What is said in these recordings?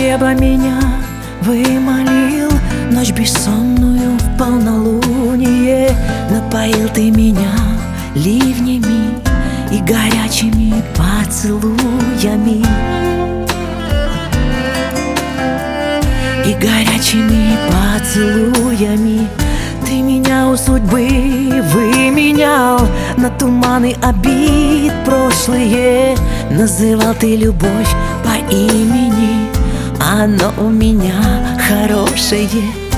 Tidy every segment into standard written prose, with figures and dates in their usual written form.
неба меня вымолил, ночь бессонную в полнолуние. Напоил ты меня ливнями и горячими поцелуями, и горячими поцелуями. Ты меня у судьбы выменял на туманы обид прошлые. Называл ты любовь по имени, оно у меня хорошее,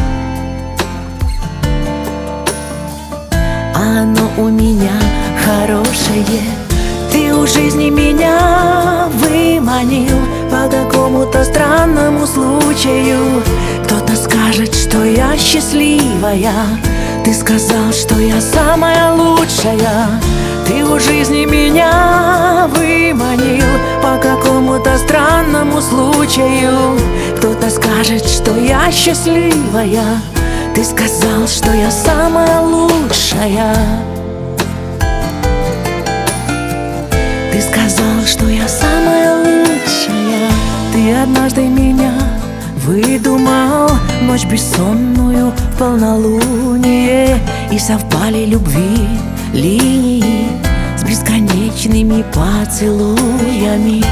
оно у меня хорошее. Ты у жизни меня выманил по какому-то странному случаю. Кто-то скажет, что я счастливая, ты сказал, что я самая лучшая. Ты у жизни меня выманил по какому-то странному случаю. Кто-то скажет, что я счастливая, ты сказал, что я самая лучшая. Ты сказал, что я самая лучшая. Ты однажды меня выдумал, ночь бессонную в полнолуние, и совпали любви линии с бесконечными поцелуями,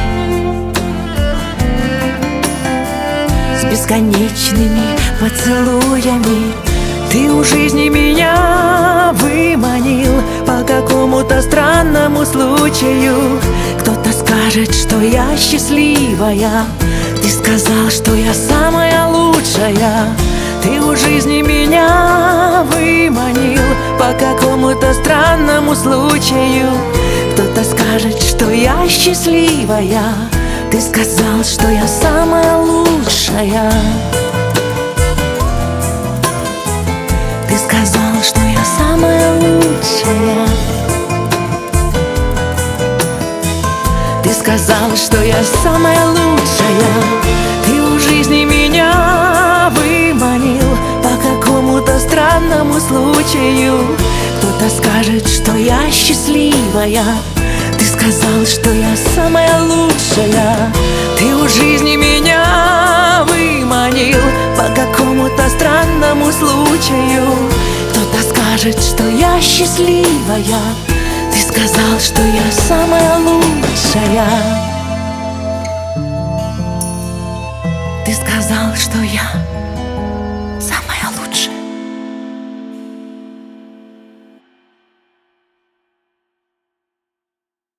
с бесконечными поцелуями. Ты у жизни меня выманил по какому-то странному случаю. Кто-то скажет, что я счастливая, ты сказал, что я самая лучшая. Ты у жизни меня выманил по какому-то странному случаю. Кто-то скажет, что я счастливая, ты сказал, что я самая лучшая. Ты сказал, что я самая лучшая. Ты сказал, что я самая лучшая. Ты у жизни меня выманил по какому-то странному случаю. Кто-то скажет, что я счастливая, ты сказал, что я самая лучшая. Ты у жизни меня выманил по какому-то странному случаю. Кто-то скажет, что я счастливая, ты сказал, что я самая лучшая. Ты сказал, что я